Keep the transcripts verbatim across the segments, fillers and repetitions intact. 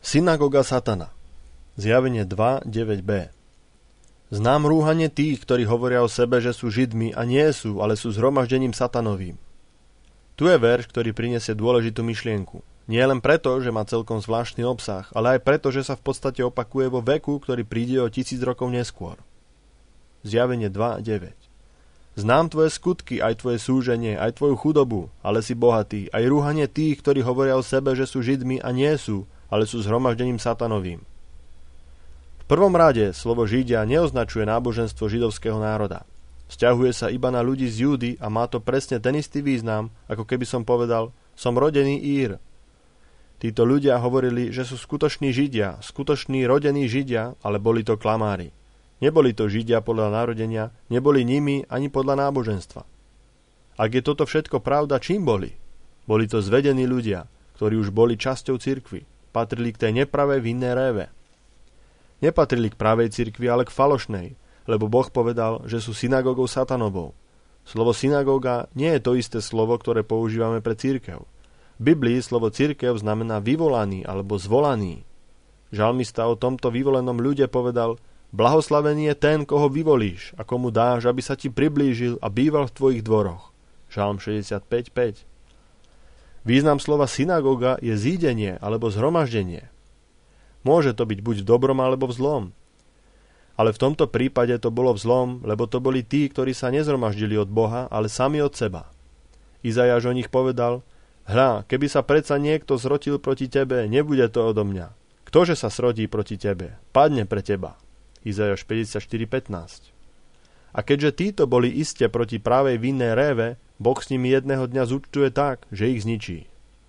Synagóga satana. Zjavenie dva deväť b. Znám rúhanie tých, ktorí hovoria o sebe, že sú Židmi a nie sú, ale sú zhromaždením satanovým. Tu je verš, ktorý prinesie dôležitú myšlienku. Nie len preto, že má celkom zvláštny obsah, ale aj preto, že sa v podstate opakuje vo veku, ktorý príde o tisíc rokov neskôr. Zjavenie dva deväť. Znám tvoje skutky, aj tvoje súženie, aj tvoju chudobu, ale si bohatý, aj rúhanie tých, ktorí hovoria o sebe, že sú Židmi a nie sú, ale sú zhromaždením satanovým. V prvom rade slovo Židia neoznačuje náboženstvo židovského národa. Vzťahuje sa iba na ľudí z Júdy a má to presne ten istý význam, ako keby som povedal, som rodený Ír. Títo ľudia hovorili, že sú skutoční Židia, skutoční rodení Židia, ale boli to klamári. Neboli to Židia podľa narodenia, neboli nimi ani podľa náboženstva. Ak je toto všetko pravda, čím boli? Boli to zvedení ľudia, ktorí už boli časťou cirkvi. Patrili k tej nepravej vinnej réve. Nepatrili k pravej cirkvi, ale k falošnej, lebo Boh povedal, že sú synagógou satanovou. Slovo synagóga nie je to isté slovo, ktoré používame pre cirkev. V Biblii slovo cirkev znamená vyvolaný alebo zvolaný. Žalmista o tomto vyvolenom ľude povedal: blahoslavený je ten, koho vyvolíš a komu dáš, aby sa ti priblížil a býval v tvojich dvoroch. Žalm šesťdesiatpäť päť. Význam slova synagóga je zídenie alebo zhromaždenie. Môže to byť buď v dobrom alebo v zlom. Ale v tomto prípade to bolo v zlom, lebo to boli tí, ktorí sa nezhromaždili od Boha, ale sami od seba. Izajáš o nich povedal: hľa, keby sa predsa niekto zrotil proti tebe, nebude to odo mňa. Ktože sa srodí proti tebe, padne pre teba. Izajáš päťdesiatštyri pätnásť. A keďže títo boli iste proti pravej vinnej réve, Boh s nimi jedného dňa zúčtuje tak, že ich zničí.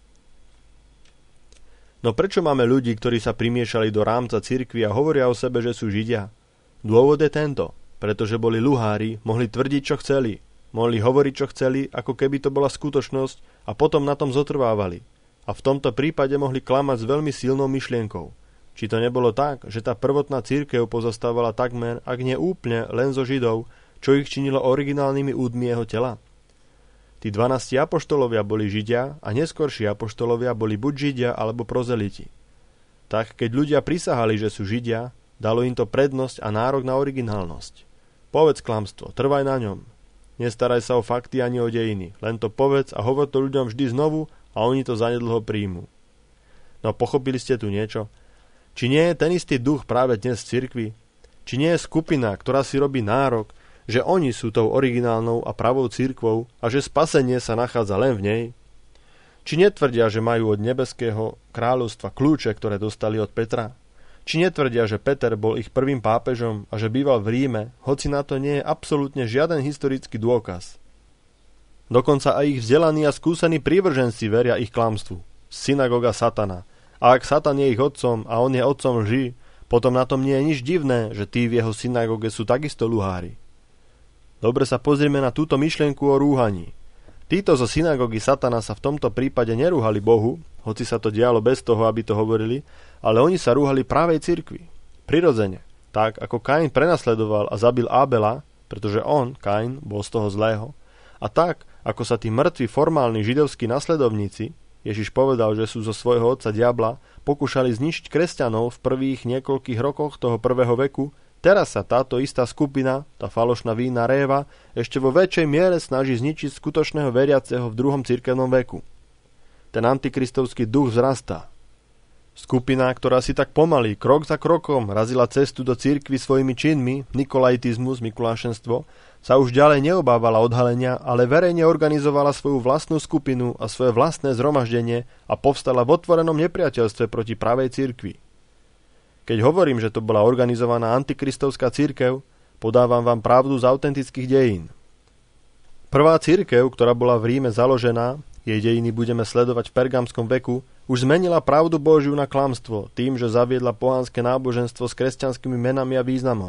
No prečo máme ľudí, ktorí sa primiešali do rámca cirkvi a hovoria o sebe, že sú Židia? Dôvod je tento, pretože boli luhári, mohli tvrdiť, čo chceli, mohli hovoriť, čo chceli, ako keby to bola skutočnosť a potom na tom zotrvávali. A v tomto prípade mohli klamať s veľmi silnou myšlienkou. Či to nebolo tak, že tá prvotná cirkev pozostávala takmer, ak nie úplne, len zo Židov, čo ich činilo originálnymi údmi jeho tela? Tí dvanásti apoštolovia boli Židia a neskorší apoštolovia boli buď Židia alebo prozeliti. Tak keď ľudia prisahali, že sú Židia, dalo im to prednosť a nárok na originálnosť. Povedz klamstvo, trvaj na ňom. Nestaraj sa o fakty ani o dejiny, len to povedz a hovor to ľuďom vždy znovu a oni to zanedlho príjmu. No pochopili ste tu niečo? Či nie je ten istý duch práve dnes v cirkvi? Či nie je skupina, ktorá si robí nárok, že oni sú tou originálnou a pravou cirkvou a že spasenie sa nachádza len v nej? Či netvrdia, že majú od nebeského kráľovstva kľúče, ktoré dostali od Petra? Či netvrdia, že Peter bol ich prvým pápežom a že býval v Ríme, hoci na to nie je absolútne žiaden historický dôkaz? Dokonca aj ich vzdelaní a skúsení prívrženci veria ich klamstvu. Synagóga satana. A ak Satan je ich otcom a on je otcom lži, potom na tom nie je nič divné, že tí v jeho synagóge sú takisto luhári. Dobre sa pozrieme na túto myšlienku o rúhaní. Títo zo synagógy satana sa v tomto prípade nerúhali Bohu, hoci sa to dialo bez toho, aby to hovorili, ale oni sa rúhali pravej cirkvi. Prirodzene, tak ako Kain prenasledoval a zabil Ábela, pretože on, Kain, bol z toho zlého, a tak, ako sa tí mŕtvi formálni židovskí nasledovníci, Ježiš povedal, že sú zo svojho otca diabla, pokúšali zničiť kresťanov v prvých niekoľkých rokoch toho prvého veku. Teraz sa táto istá skupina, tá falošná vinná réva, ešte vo väčšej miere snaží zničiť skutočného veriaceho v druhom cirkevnom veku. Ten antikristovský duch vzrastá. Skupina, ktorá si tak pomaly, krok za krokom, razila cestu do cirkvi svojimi činmi, nikolaitizmus, mikulášenstvo, sa už ďalej neobávala odhalenia, ale verejne organizovala svoju vlastnú skupinu a svoje vlastné zhromaždenie a povstala v otvorenom nepriateľstve proti pravej cirkvi. Keď hovorím, že to bola organizovaná antikristovská cirkev, podávam vám pravdu z autentických dejín. Prvá cirkev, ktorá bola v Ríme založená, jej dejiny budeme sledovať v pergamskom veku, už zmenila pravdu Božiu na klamstvo tým, že zaviedla pohanské náboženstvo s kresťanskými menami a významom.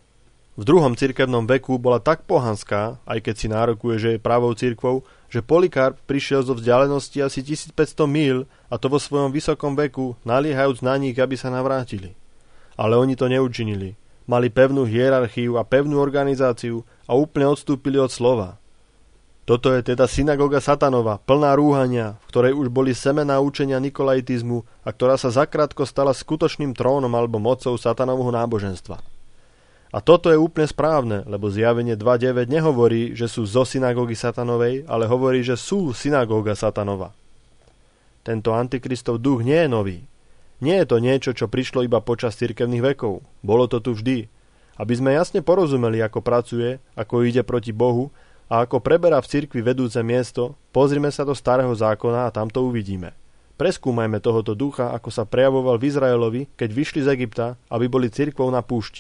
V druhom cirkevnom veku bola tak pohanská, aj keď si nárokuje, že je pravou cirkvou, že Polikarp prišiel zo vzdialenosti asi tisícpäťsto míľ a to vo svojom vysokom veku, naliehajúc na nich, aby sa navrátili. Ale oni to neučinili. Mali pevnú hierarchiu a pevnú organizáciu a úplne odstúpili od slova. Toto je teda synagóga satanova, plná rúhania, v ktorej už boli semená učenia nikolaitizmu a ktorá sa zakrátko stala skutočným trónom alebo mocou satanovho náboženstva. A toto je úplne správne, lebo Zjavenie dva deväť nehovorí, že sú zo synagógy satanovej, ale hovorí, že sú synagóga satanova. Tento antikristov duch nie je nový. Nie je to niečo, čo prišlo iba počas cirkevných vekov. Bolo to tu vždy. Aby sme jasne porozumeli, ako pracuje, ako ide proti Bohu a ako preberá v cirkvi vedúce miesto, pozrime sa do Starého zákona a tam to uvidíme. Preskúmajme tohoto ducha, ako sa prejavoval v Izraelovi, keď vyšli z Egypta, aby boli cirkvou na púšti.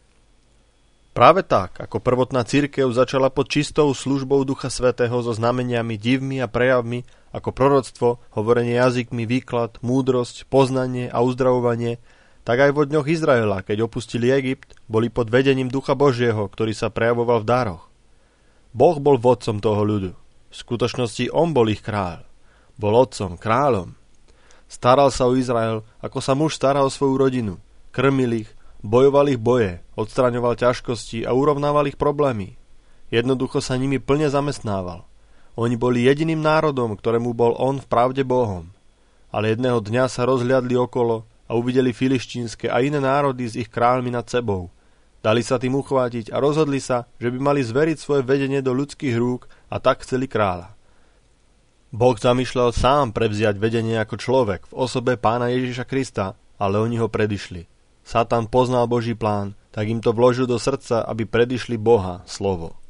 Práve tak, ako prvotná cirkev začala pod čistou službou Ducha Svätého so znameniami, divmi a prejavmi, ako proroctvo, hovorenie jazykmi, výklad, múdrosť, poznanie a uzdravovanie, tak aj vo dňoch Izraela, keď opustili Egypt, boli pod vedením Ducha Božieho, ktorý sa prejavoval v daroch. Boh bol vodcom toho ľudu. V skutočnosti on bol ich kráľ. Bol otcom, kráľom. Staral sa o Izrael, ako sa muž stará o svoju rodinu. Krmil ich, bojoval ich boje, odstraňoval ťažkosti a urovnával ich problémy. Jednoducho sa nimi plne zamestnával. Oni boli jediným národom, ktorému bol on v pravde Bohom. Ale jedného dňa sa rozhliadli okolo a uvideli filištínske a iné národy s ich kráľmi nad sebou. Dali sa tým uchvátiť a rozhodli sa, že by mali zveriť svoje vedenie do ľudských rúk a tak chceli kráľa. Boh zamýšľal sám prevziať vedenie ako človek v osobe Pána Ježiša Krista, ale oni ho predišli. Satan poznal Boží plán, tak im to vložil do srdca, aby predišli Boha, slovo.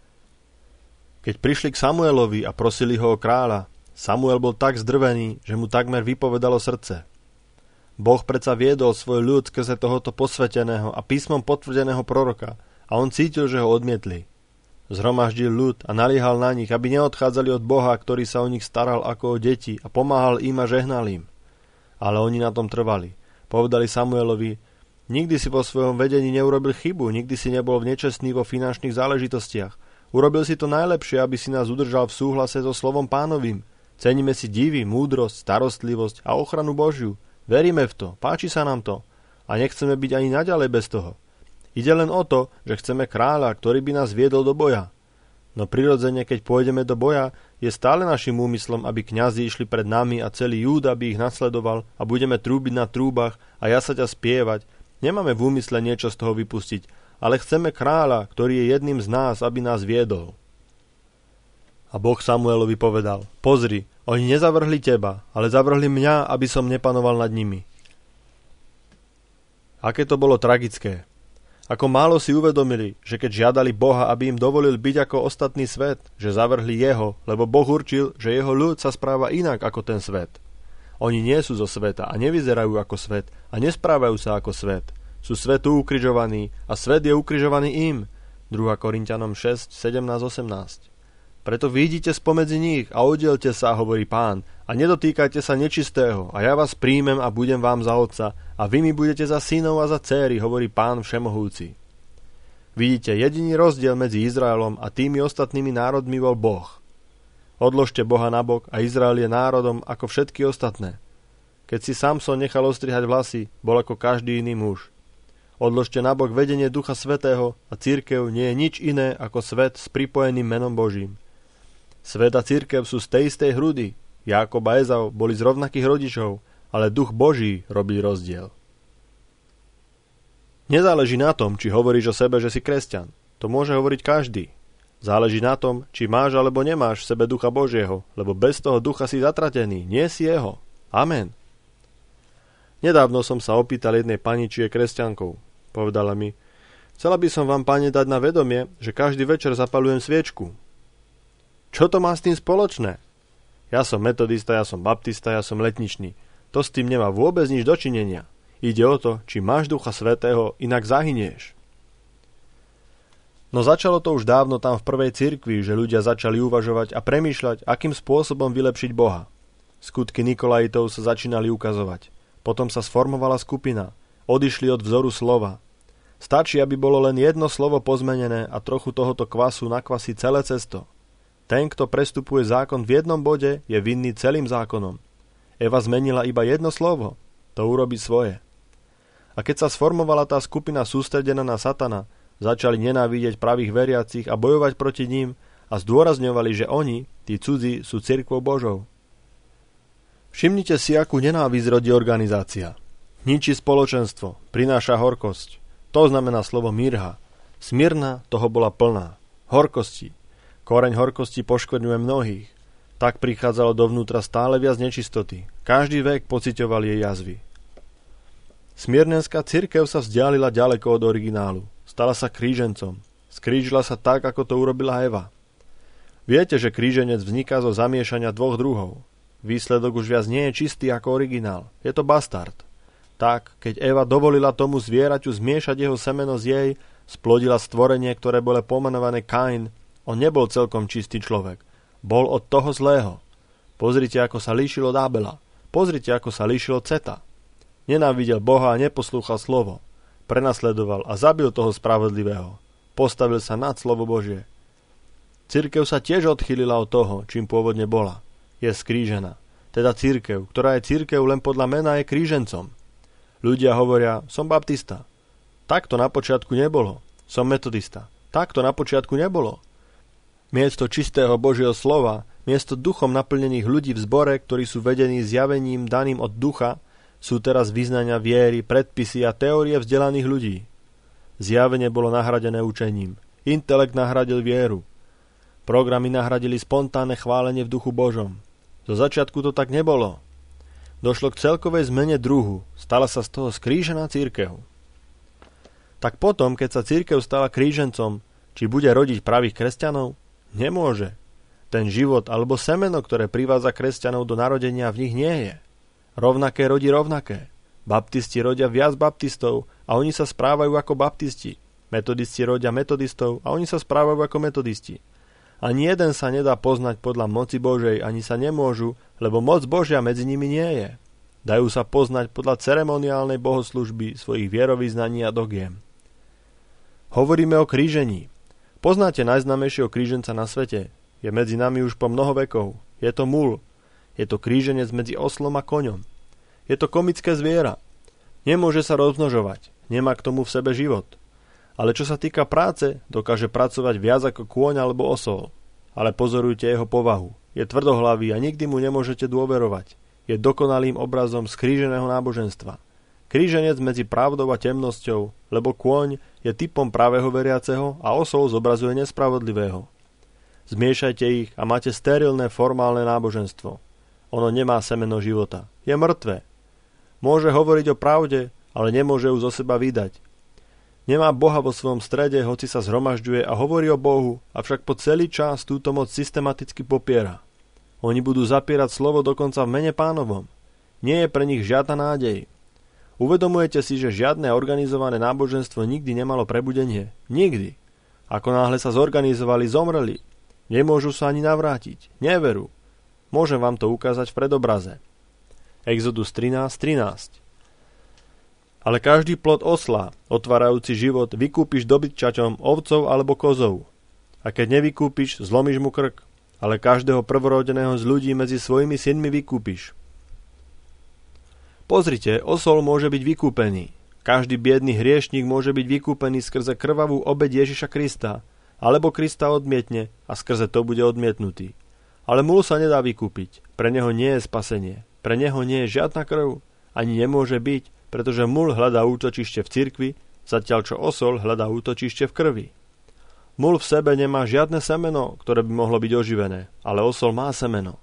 Keď prišli k Samuelovi a prosili ho o kráľa, Samuel bol tak zdrvený, že mu takmer vypovedalo srdce. Boh predsa viedol svoj ľud skrze tohoto posveteného a písmom potvrdeného proroka a on cítil, že ho odmietli. Zhromaždil ľud a naliehal na nich, aby neodchádzali od Boha, ktorý sa o nich staral ako o deti a pomáhal im a žehnal im. Ale oni na tom trvali. Povedali Samuelovi: nikdy si vo svojom vedení neurobil chybu, nikdy si nebol nečestný vo finančných záležitostiach. Urobil si to najlepšie, aby si nás udržal v súhlase so slovom Pánovým. Ceníme si divy, múdrosť, starostlivosť a ochranu Božiu. Veríme v to, páči sa nám to a nechceme byť ani naďalej bez toho. Ide len o to, že chceme kráľa, ktorý by nás viedol do boja. No prirodzene, keď pôjdeme do boja, je stále našim úmyslom, aby kňazi išli pred nami a celý Júda by ich nasledoval a budeme trúbiť na trúbach a jasať a spievať. Nemáme v úmysle niečo z toho vypustiť, ale chceme kráľa, ktorý je jedným z nás, aby nás viedol. A Boh Samuelovi povedal: pozri, oni nezavrhli teba, ale zavrhli mňa, aby som nepanoval nad nimi. Aké to bolo tragické. Ako málo si uvedomili, že keď žiadali Boha, aby im dovolil byť ako ostatný svet, že zavrhli jeho, lebo Boh určil, že jeho ľud sa správa inak ako ten svet. Oni nie sú zo sveta a nevyzerajú ako svet a nesprávajú sa ako svet. Sú svetu ukrižovaní a svet je ukrižovaný im. druhá Korinťanom šesť, sedemnásť, osemnásť. Preto vyjdite spomedzi nich a oddielte sa, hovorí Pán, a nedotýkajte sa nečistého, a ja vás príjmem a budem vám za otca, a vy mi budete za synov a za dcéry, hovorí Pán Všemohúci. Vidíte, jediný rozdiel medzi Izraelom a tými ostatnými národmi bol Boh. Odložte Boha nabok a Izrael je národom ako všetky ostatné. Keď si Samson nechal ostrihať vlasy, bol ako každý iný muž. Odložte nabok vedenie Ducha Svätého a cirkev nie je nič iné ako svet s pripojeným menom Božím. Svet a cirkev sú z tej istej hrudy. Jákob a Ezau boli z rovnakých rodičov, ale Duch Boží robí rozdiel. Nezáleží na tom, či hovoríš o sebe, že si kresťan. To môže hovoriť každý. Záleží na tom, či máš alebo nemáš v sebe Ducha Božieho, lebo bez toho ducha si zatratený, nie si jeho. Amen. Nedávno som sa opýtal jednej pani, či je kresťankou. Povedala mi: chcela by som vám, pane, dať na vedomie, že každý večer zapaľujem sviečku. Čo to má s tým spoločné? Ja som metodista, ja som baptista, ja som letničný. To s tým nemá vôbec nič dočinenia. Ide o to, či máš Ducha Svätého, inak zahynieš. No začalo to už dávno tam v prvej cirkvi, že ľudia začali uvažovať a premýšľať, akým spôsobom vylepšiť Boha. Skutky Nikolaitov sa začínali ukazovať. Potom sa sformovala skupina. Odišli od vzoru slova. Stačí, aby bolo len jedno slovo pozmenené a trochu tohoto kvasu nakvasí celé cesto. Ten, kto prestupuje zákon v jednom bode, je vinný celým zákonom. Eva zmenila iba jedno slovo. To urobí svoje. A keď sa sformovala tá skupina sústredená na Satana, začali nenávidieť pravých veriacich a bojovať proti ním a zdôrazňovali, že oni, tí cudzí, sú cirkvou Božou. Všimnite si, akú nenávisť rodí organizácia. Ničí spoločenstvo, prináša horkosť. To znamená slovo mirha. Smyrna toho bola plná. Horkosti. Koreň horkosti poškvrňuje mnohých. Tak prichádzalo dovnútra stále viac nečistoty. Každý vek pociťoval jej jazvy. Smyrnenská cirkev sa vzdialila ďaleko od originálu. Stala sa krížencom. Skrížila sa tak, ako to urobila Eva. Viete, že kríženec vzniká zo zamiešania dvoch druhov. Výsledok už viac nie je čistý ako originál. Je to bastard. Tak, keď Eva dovolila tomu zvieraťu zmiešať jeho semeno z jej, splodila stvorenie, ktoré bolo pomenované Kain. On nebol celkom čistý človek. Bol od toho zlého. Pozrite, ako sa líšilo od Abela. Pozrite, ako sa líšilo od Ceta. Nenávidel Boha a neposlúchal slovo. Prenasledoval a zabil toho spravodlivého. Postavil sa nad slovo Božie. Cirkev sa tiež odchýlila od toho, čím pôvodne bola. Je skrížená. Teda cirkev, ktorá je cirkev len podľa mena, je krížencom. Ľudia hovoria, som baptista. Tak to na počiatku nebolo. Som metodista. Tak to na počiatku nebolo. Miesto čistého Božieho slova, miesto duchom naplnených ľudí v zbore, ktorí sú vedení zjavením daným od ducha, sú teraz vyznania viery, predpisy a teórie vzdelaných ľudí. Zjavenie bolo nahradené učením. Intelekt nahradil vieru. Programy nahradili spontánne chválenie v duchu Božom. Zo začiatku to tak nebolo. Došlo k celkovej zmene druhu. Stala sa z toho skrížená cirkev. Tak potom, keď sa cirkev stala krížencom, či bude rodiť pravých kresťanov? Nemôže. Ten život alebo semeno, ktoré privádza kresťanov do narodenia, v nich nie je. Rovnaké rodí rovnaké. Baptisti rodia viac baptistov a oni sa správajú ako baptisti. Metodisti rodia metodistov a oni sa správajú ako metodisti. Ani jeden sa nedá poznať podľa moci Božej, ani sa nemôžu, lebo moc Božia medzi nimi nie je. Dajú sa poznať podľa ceremoniálnej bohoslužby svojich vierovyznaní a dogiem. Hovoríme o krížení. Poznáte najznámejšieho kríženca na svete? Je medzi nami už po mnoho vekov. Je to mul. Je to kríženec medzi oslom a koňom. Je to komické zviera. Nemôže sa rozmnožovať. Nemá k tomu v sebe život. Ale čo sa týka práce, dokáže pracovať viac ako kôň alebo osol. Ale pozorujte jeho povahu. Je tvrdohlavý a nikdy mu nemôžete dôverovať. Je dokonalým obrazom skríženého náboženstva. Kríženec medzi pravdou a temnosťou, lebo kôň je typom pravého veriaceho a osol zobrazuje nespravodlivého. Zmiešajte ich a máte sterilné formálne náboženstvo. Ono nemá semeno života. Je mŕtve. Môže hovoriť o pravde, ale nemôže ju zo seba vydať. Nemá Boha vo svojom strede, hoci sa zhromažďuje a hovorí o Bohu, avšak po celý čas túto moc systematicky popiera. Oni budú zapierať slovo dokonca v mene Pánovom. Nie je pre nich žiadna nádej. Uvedomujete si, že žiadne organizované náboženstvo nikdy nemalo prebudenie? Nikdy. Ako náhle sa zorganizovali, zomreli. Nemôžu sa ani navrátiť. Neverú. Môžem vám to ukázať v predobraze. Exodus trinásť trinásť. Ale každý plod osla, otvárajúci život, vykúpiš dobytčaťom ovcov alebo kozov. A keď nevykúpiš, zlomíš mu krk. Ale každého prvorodeného z ľudí medzi svojimi synmi vykúpiš. Pozrite, osol môže byť vykúpený. Každý biedný hriešník môže byť vykúpený skrze krvavú obeť Ježiša Krista, alebo Krista odmietne a skrze to bude odmietnutý. Ale mul sa nedá vykúpiť. Pre neho nie je spasenie. Pre neho nie je žiadna krv. Ani nemôže byť, pretože mul hľadá útočište v cirkvi, zatiaľ čo osol hľadá útočište v krvi. Mul v sebe nemá žiadne semeno, ktoré by mohlo byť oživené, ale osol má semeno.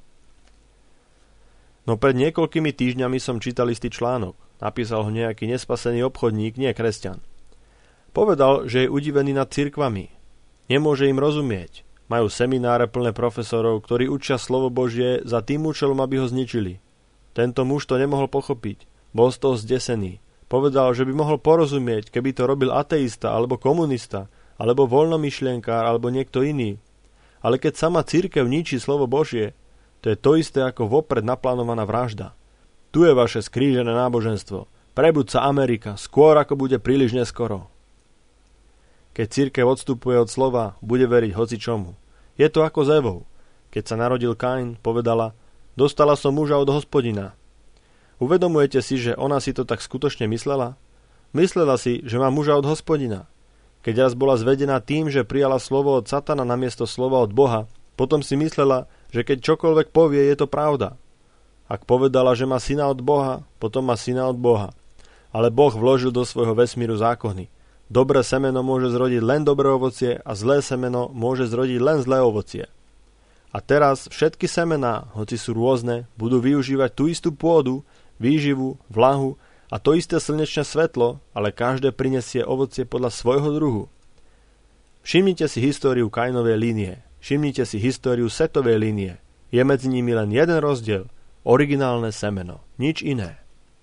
No pred niekoľkými týždňami som čítal istý článok. Napísal ho nejaký nespasený obchodník, nie kresťan. Povedal, že je udivený nad cirkvami. Nemôže im rozumieť. Majú semináre plné profesorov, ktorí učia slovo Božie za tým účelom, aby ho zničili. Tento muž to nemohol pochopiť. Bol z toho zdesený. Povedal, že by mohol porozumieť, keby to robil ateista, alebo komunista, alebo voľnomyšlienkár, alebo niekto iný. Ale keď sama cirkev ničí slovo Božie, to je to isté ako vopred naplánovaná vražda. Tu je vaše skrížené náboženstvo. Prebud sa Amerika, skôr ako bude príliš neskoro. Keď cirkev odstupuje od slova, bude veriť hocičomu. Je to ako s Evou. Keď sa narodil Kain, povedala, dostala som muža od Hospodina. Uvedomujete si, že ona si to tak skutočne myslela? Myslela si, že má muža od Hospodina. Keď raz bola zvedená tým, že prijala slovo od satana namiesto slova od Boha, potom si myslela, že keď čokoľvek povie, je to pravda. Ak povedala, že má syna od Boha, potom má syna od Boha. Ale Boh vložil do svojho vesmíru zákony. Dobré semeno môže zrodiť len dobré ovocie a zlé semeno môže zrodiť len zlé ovocie. A teraz všetky semená, hoci sú rôzne, budú využívať tú istú pôdu, výživu, vlahu a to isté slnečné svetlo, ale každé prinesie ovocie podľa svojho druhu. Všimnite si históriu Kainovej línie. Všimnite si históriu Setovej línie. Je medzi nimi len jeden rozdiel. Originálne semeno. Nič iné.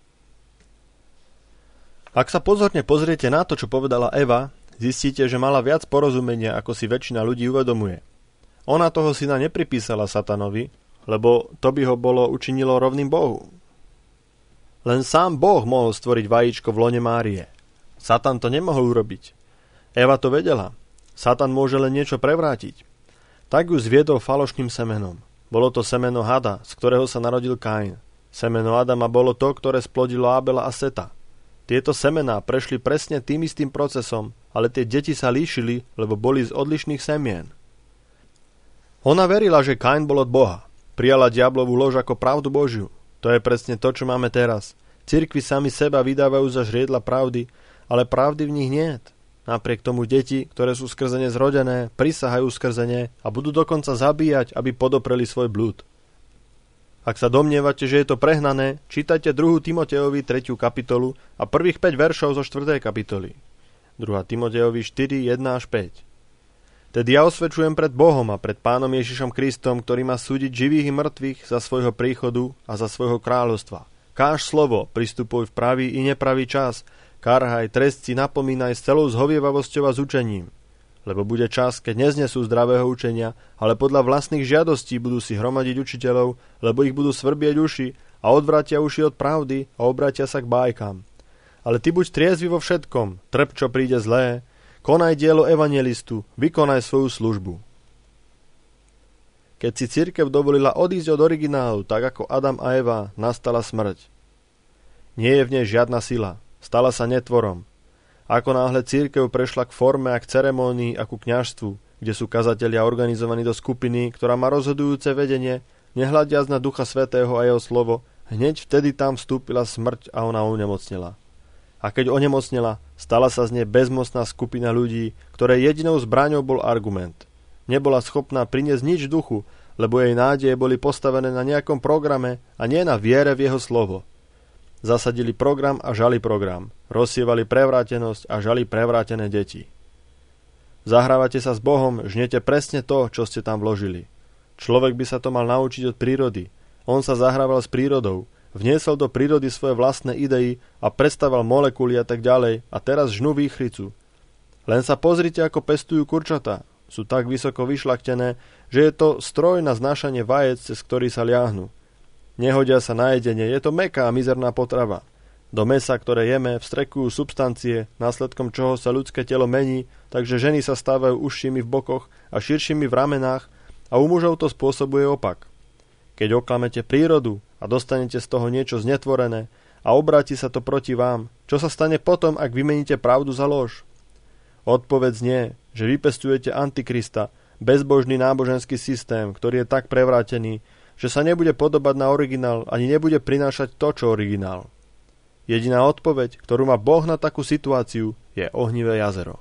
Ak sa pozorne pozriete na to, čo povedala Eva, zistíte, že mala viac porozumenia, ako si väčšina ľudí uvedomuje. Ona toho syna nepripísala satanovi, lebo to by ho bolo učinilo rovným Bohu. Len sám Boh mohol stvoriť vajíčko v lone Márie. Satan to nemohol urobiť. Eva to vedela. Satan môže len niečo prevrátiť. Tak ju zviedol falošným semenom. Bolo to semeno hada, z ktorého sa narodil Kain. Semeno Adama bolo to, ktoré splodilo Abela a Seta. Tieto semená prešli presne tým istým procesom, ale tie deti sa líšili, lebo boli z odlišných semien. Ona verila, že Kain bol od Boha. Prijala diablovú lož ako pravdu Božiu. To je presne to, čo máme teraz. Cirkvi sami seba vydávajú za žriedla pravdy, ale pravdy v nich niet. Napriek tomu deti, ktoré sú skrzene zrodené, prisahajú skrzene a budú dokonca zabíjať, aby podopreli svoj blúd. Ak sa domnievate, že je to prehnané, čítajte druhú Timotejovi tretiu kapitolu a prvých päť veršov zo štvrtej kapitoly. druhá Timotejovi štyri, jeden až päť. Tedy ja osvedčujem pred Bohom a pred Pánom Ježišom Kristom, ktorý má súdiť živých i mŕtvych za svojho príchodu a za svojho kráľovstva. Káž slovo, pristupuj v pravý i nepravý čas, karhaj, trestci, napomínaj s celou zhovievavosťou a s učením. Lebo bude čas, keď neznesú zdravého učenia, ale podľa vlastných žiadostí budú si hromadiť učiteľov, lebo ich budú svrbieť uši a odvrátia uši od pravdy a obrátia sa k bájkam. Ale ty buď triezvy vo všetkom, trp, čo príde zlé, konaj dielo evangelistu, vykonaj svoju službu. Keď si cirkev dovolila odísť od originálu, tak ako Adam a Eva, nastala smrť. Nie je v nej žiadna sila, stala sa netvorom. Ako náhle cirkev prešla k forme a k ceremónii a ku kňažstvu, kde sú kazatelia organizovaní do skupiny, ktorá má rozhodujúce vedenie, nehľadiac na Ducha Svätého a jeho slovo, hneď vtedy tam vstúpila smrť a ona onemocnela. A keď onemocnela, stala sa z nej bezmocná skupina ľudí, ktoré jedinou zbraňou bol argument. Nebola schopná priniesť nič v duchu, lebo jej nádeje boli postavené na nejakom programe a nie na viere v jeho slovo. Zasadili program a žali program. Rozsievali prevrátenosť a žali prevrátené deti. Zahrávate sa s Bohom, žnete presne to, čo ste tam vložili. Človek by sa to mal naučiť od prírody. On sa zahrával s prírodou. Vniesol do prírody svoje vlastné idei a predstavoval molekuly a tak ďalej a teraz žnú výchricu. Len sa pozrite, ako pestujú kurčatá. Sú tak vysoko vyšľaktené, že je to stroj na znášanie vajec, cez ktorý sa liahnu. Nehodia sa na jedenie, je to mäkká a mizerná potrava. Do mesa, ktoré jeme, vstrekujú substancie, následkom čoho sa ľudské telo mení, takže ženy sa stávajú užšími v bokoch a širšími v ramenách a u mužov to spôsobuje opak. Keď oklamete prírodu a dostanete z toho niečo znetvorené a obráti sa to proti vám, čo sa stane potom, ak vymeníte pravdu za lož? Odpoveď znie, že vypestujete Antikrista, bezbožný náboženský systém, ktorý je tak prevrátený, že sa nebude podobať na originál ani nebude prinášať to, čo originál. Jediná odpoveď, ktorú má Boh na takú situáciu, je ohnivé jazero.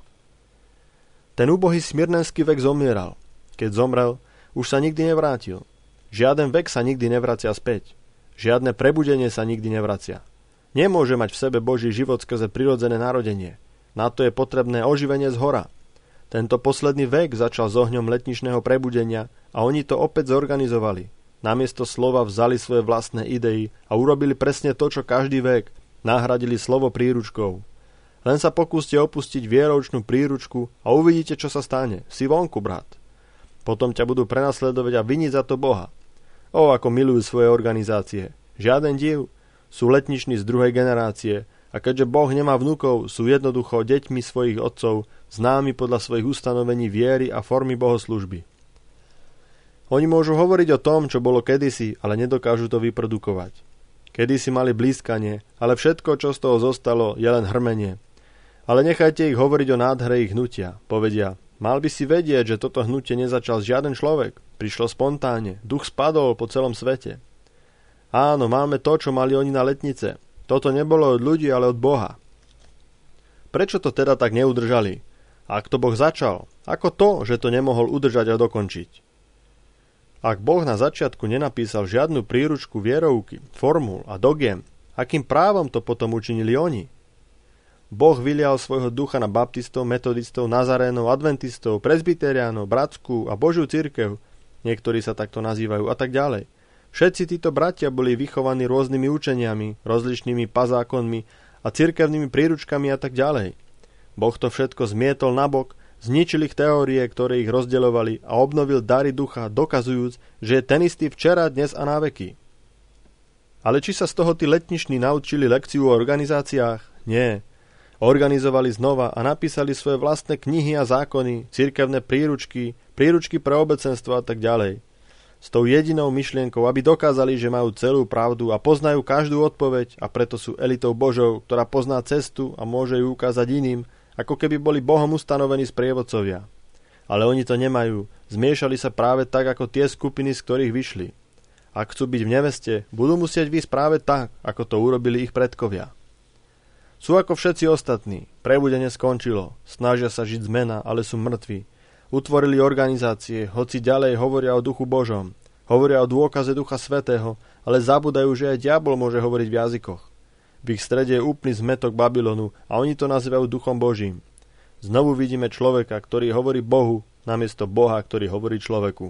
Ten úbohý smyrnenský vek zomieral. Keď zomrel, už sa nikdy nevrátil. Žiaden vek sa nikdy nevracia späť. Žiadne prebudenie sa nikdy nevracia. Nemôže mať v sebe Boží život skrze prirodzené narodenie. Na to je potrebné oživenie zhora. Tento posledný vek začal s ohňom letničného prebudenia a oni to opäť zorganizovali. Namiesto slova vzali svoje vlastné idei a urobili presne to, čo každý vek. Nahradili slovo príručkou. Len sa pokúste opustiť vieroučnú príručku a uvidíte, čo sa stane. Si vonku, brat. Potom ťa budú prenasledovať a viniť za to Boha. O, ako milujú svoje organizácie. Žiaden div. Sú letniční z druhej generácie a keďže Boh nemá vnukov, sú jednoducho deťmi svojich otcov, známi podľa svojich ustanovení viery a formy bohoslúžby. Oni môžu hovoriť o tom, čo bolo kedysi, ale nedokážu to vyprodukovať. Kedysi mali blízkanie, ale všetko, čo z toho zostalo, je len hrmenie. Ale nechajte ich hovoriť o nádhere ich hnutia. Povedia, mal by si vedieť, že toto hnutie nezačal žiaden človek. Prišlo spontánne. Duch spadol po celom svete. Áno, máme to, čo mali oni na letnice. Toto nebolo od ľudí, ale od Boha. Prečo to teda tak neudržali? Ak to Boh začal, ako to, že to nemohol udržať a dokončiť? Ak Boh na začiatku nenapísal žiadnu príručku vierovky, formul a dogiem, akým právom to potom učinili oni? Boh vylial svojho ducha na baptistov, metodistov, nazarénov, adventistov, presbyteriánov, bratskú a Božiu cirkev, niektorí sa takto nazývajú a tak ďalej. Všetci títo bratia boli vychovaní rôznymi učeniami, rozličnými pazákonmi a cirkevnými príručkami a tak ďalej. Boh to všetko zmietol nabok, zničil ich teórie, ktoré ich rozdeľovali a obnovil dary ducha, dokazujúc, že je ten istý včera, dnes a na veky. Ale či sa z toho tí letniční naučili lekciu o organizáciách? Nie. Organizovali znova a napísali svoje vlastné knihy a zákony, cirkevné príručky, príručky pre obecenstvo a tak ďalej. S tou jedinou myšlienkou, aby dokázali, že majú celú pravdu a poznajú každú odpoveď a preto sú elitou Božou, ktorá pozná cestu a môže ju ukázať iným, ako keby boli Bohom ustanovení sprievodcovia. Ale oni to nemajú, zmiešali sa práve tak, ako tie skupiny, z ktorých vyšli. Ak chcú byť v neveste, budú musieť výjsť práve tak, ako to urobili ich predkovia. Sú ako všetci ostatní, prebudenie skončilo, snažia sa žiť zmena, ale sú mŕtvi. Utvorili organizácie, hoci ďalej hovoria o duchu Božom, hovoria o dôkaze ducha svätého, ale zabudajú, že aj diabol môže hovoriť v jazykoch. V ich strede je úplný zmetok Babylonu a oni to nazývajú duchom Božím. Znovu vidíme človeka, ktorý hovorí Bohu, namiesto Boha, ktorý hovorí človeku.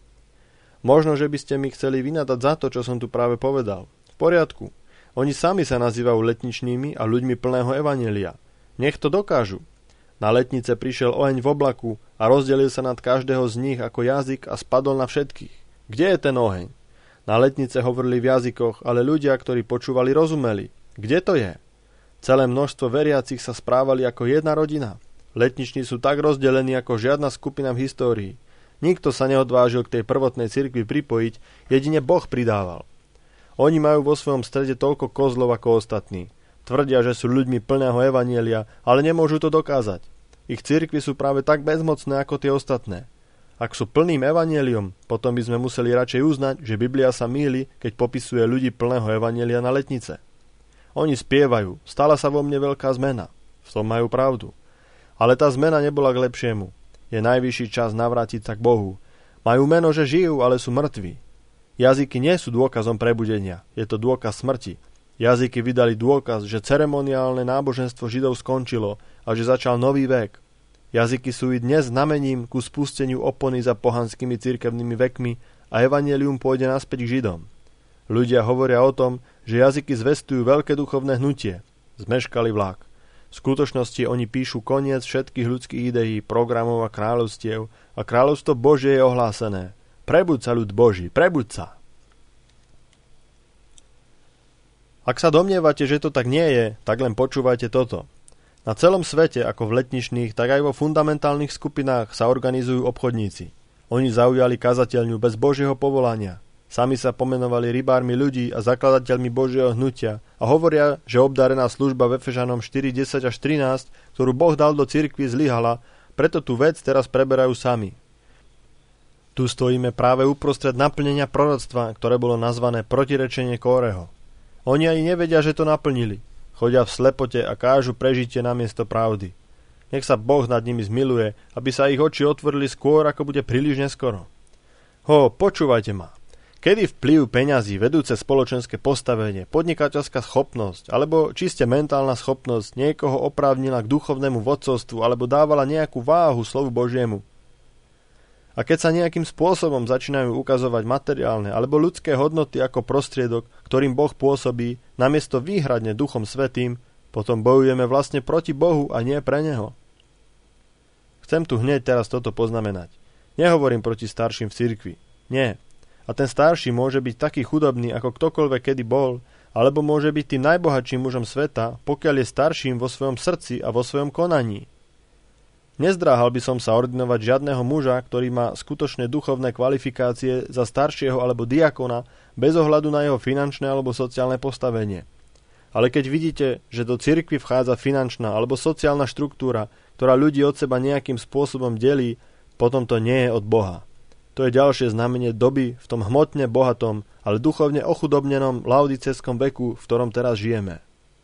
Možno, že by ste mi chceli vynadať za to, čo som tu práve povedal. V poriadku. Oni sami sa nazývajú letničnými a ľuďmi plného evanjelia. Nech to dokážu. Na letnice prišiel oheň v oblaku a rozdelil sa nad každého z nich ako jazyk a spadol na všetkých. Kde je ten oheň? Na letnice hovorili v jazykoch, ale ľudia, ktorí počúvali, rozumeli. Kde to je? Celé množstvo veriacich sa správali ako jedna rodina. Letniční sú tak rozdelení ako žiadna skupina v histórii. Nikto sa neodvážil k tej prvotnej cirkvi pripojiť, jedine Boh pridával. Oni majú vo svojom strede toľko kozlov ako ostatní. Tvrdia, že sú ľuďmi plného evanjelia, ale nemôžu to dokázať. Ich cirkvi sú práve tak bezmocné ako tie ostatné. Ak sú plným evanjeliom, potom by sme museli radšej uznať, že Biblia sa mýli, keď popisuje ľudí plného evanjelia na letnice. Oni spievajú, stala sa vo mne veľká zmena. V tom majú pravdu. Ale tá zmena nebola k lepšiemu. Je najvyšší čas navrátiť sa k Bohu. Majú meno, že žijú, ale sú mŕtvi. Jazyky nie sú dôkazom prebudenia, je to dôkaz smrti. Jazyky vydali dôkaz, že ceremoniálne náboženstvo Židov skončilo a že začal nový vek. Jazyky sú i dnes znamením ku spusteniu opony za pohanskými cirkevnými vekmi a evanjelium pôjde naspäť k Židom. Ľudia hovoria o tom, že jazyky zvestujú veľké duchovné hnutie. Zmeškali vlak. V skutočnosti oni píšu koniec všetkých ľudských ideí, programov a kráľovstiev a kráľovstvo Božie je ohlásené. Prebuď sa, ľud Boží, prebuď sa. Ak sa domnievate, že to tak nie je, tak len počúvajte toto. Na celom svete, ako v letničných, tak aj vo fundamentálnych skupinách sa organizujú obchodníci. Oni zaujali kazateľňu bez Božieho povolania. Sami sa pomenovali rybármi ľudí a zakladateľmi Božieho hnutia a hovoria, že obdarená služba v Efežanom štyri desať až trinásť, ktorú Boh dal do cirkvi, zlyhala, preto tú vec teraz preberajú sami. Tu stojíme práve uprostred naplnenia proroctva, ktoré bolo nazvané protirečenie Kóreho. Oni ani nevedia, že to naplnili. Chodia v slepote a kážu prežitie namiesto pravdy. Nech sa Boh nad nimi zmiluje, aby sa ich oči otvorili skôr, ako bude príliš neskoro. Ho, počúvajte ma. Kedy vplyv peňazí, vedúce spoločenské postavenie, podnikateľská schopnosť alebo čiste mentálna schopnosť niekoho oprávnila k duchovnému vodcovstvu alebo dávala nejakú váhu slovu Božiemu? A keď sa nejakým spôsobom začínajú ukazovať materiálne alebo ľudské hodnoty ako prostriedok, ktorým Boh pôsobí, namiesto výhradne Duchom Svätým, potom bojujeme vlastne proti Bohu a nie pre Neho. Chcem tu hneď teraz toto poznamenať. Nehovorím proti starším v cirkvi. Nie. A ten starší môže byť taký chudobný, ako ktokoľvek kedy bol, alebo môže byť tým najbohatším mužom sveta, pokiaľ je starším vo svojom srdci a vo svojom konaní. Nezdráhal by som sa ordinovať žiadneho muža, ktorý má skutočné duchovné kvalifikácie za staršieho alebo diakona bez ohľadu na jeho finančné alebo sociálne postavenie. Ale keď vidíte, že do cirkvi vchádza finančná alebo sociálna štruktúra, ktorá ľudí od seba nejakým spôsobom delí, potom to nie je od Boha. To je ďalšie znamenie doby v tom hmotne bohatom, ale duchovne ochudobnenom laodicejskom veku, v ktorom teraz žijeme.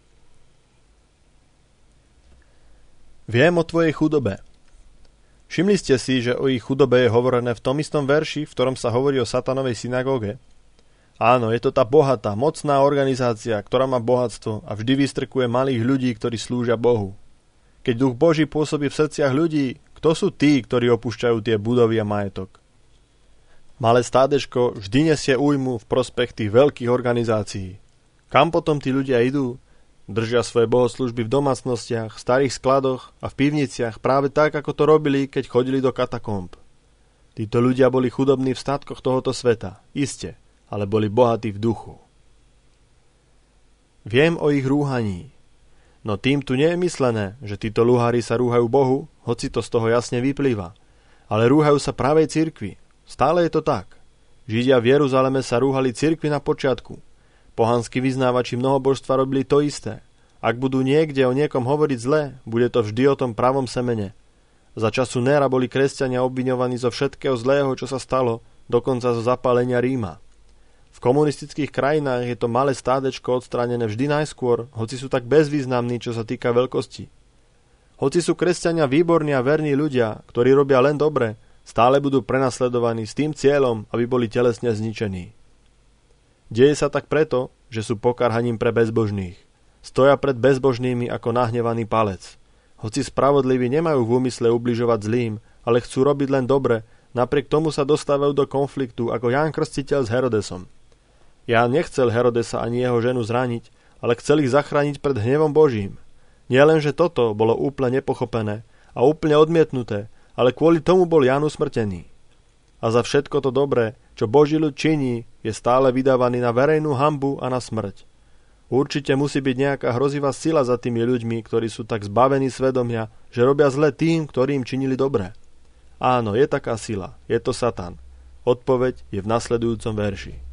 Viem o tvojej chudobe. Všimli ste si, že o ich chudobe je hovorené v tom istom verši, v ktorom sa hovorí o satanovej synagóge? Áno, je to tá bohatá, mocná organizácia, ktorá má bohatstvo a vždy vystrkuje malých ľudí, ktorí slúžia Bohu. Keď duch Boží pôsobí v srdciach ľudí, kto sú tí, ktorí opúšťajú tie budovy a majetok? Malé stádečko vždy nesie újmu v prospech tých veľkých organizácií. Kam potom tí ľudia idú? Držia svoje bohoslúžby v domácnostiach, v starých skladoch a v pivniciach práve tak, ako to robili, keď chodili do katakomb. Títo ľudia boli chudobní v statkoch tohoto sveta, iste, ale boli bohatí v duchu. Viem o ich rúhaní. No tým tu nie je myslené, že títo luhári sa rúhajú Bohu, hoci to z toho jasne vyplýva, ale rúhajú sa pravej cirkvi. Stále je to tak. Židia v Jeruzaleme sa rúhali cirkvi na počiatku. Pohanskí vyznávači mnohobožstva robili to isté. Ak budú niekde o niekom hovoriť zle, bude to vždy o tom pravom semene. Za času Néra boli kresťania obviňovaní zo všetkého zlého, čo sa stalo, dokonca zo zapálenia Ríma. V komunistických krajinách je to malé stádečko odstránené vždy najskôr, hoci sú tak bezvýznamní, čo sa týka veľkosti. Hoci sú kresťania výborní a verní ľudia, ktorí robia len dobre, stále budú prenasledovaní s tým cieľom, aby boli telesne zničení. Deje sa tak preto, že sú pokarhaním pre bezbožných. Stoja pred bezbožnými ako nahnevaný palec. Hoci spravodliví nemajú v úmysle ubližovať zlým, ale chcú robiť len dobre, napriek tomu sa dostávajú do konfliktu ako Ján Krstiteľ s Herodesom. Ján nechcel Herodesa ani jeho ženu zraniť, ale chcel ich zachrániť pred hnevom Božím. Nie len, že toto bolo úplne nepochopené a úplne odmietnuté, ale kvôli tomu bol Ján usmrtený. A za všetko to dobré, čo Boží ľud činí, je stále vydávaný na verejnú hanbu a na smrť. Určite musí byť nejaká hrozivá sila za tými ľuďmi, ktorí sú tak zbavení svedomia, že robia zle tým, ktorým činili dobre. Áno, je taká sila, je to Satan. Odpoveď je v nasledujúcom verši.